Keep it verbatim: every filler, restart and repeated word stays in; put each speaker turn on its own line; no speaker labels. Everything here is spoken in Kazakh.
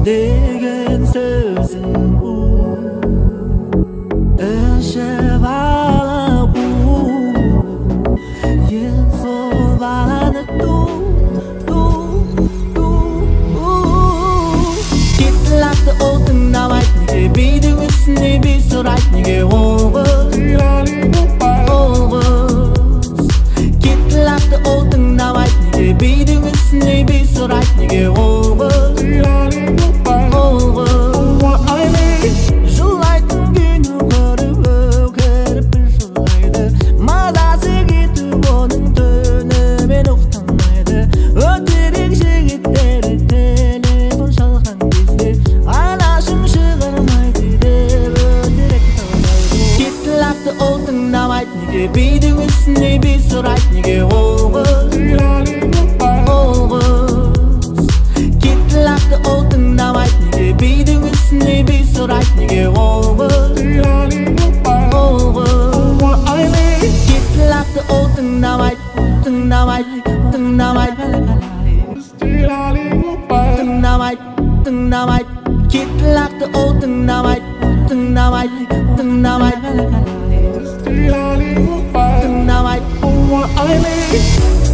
деген сөзің у ішіп алып у ең сол баланы ту ту ту кетілақты ол тыңдамайды неге бидің үстіне би сұрайды неге ол қыз ол қыз кетілақты ол тыңдамайды неге бидің үстіне би сұрайды неге ол қыз бидің үстіне би сұрайды неге ол қыз ол қыз кетілақты ол тыңдамайды неге бидің үстіне би сұрайды неге ол қыз ол қыз кетілақты ол тыңдамайды тыңдамайды тыңдамайды тыңдамайды тыңдамайды кетілақты ол тыңдамайды тыңдамайды тыңдамайды Tonight, oh, I need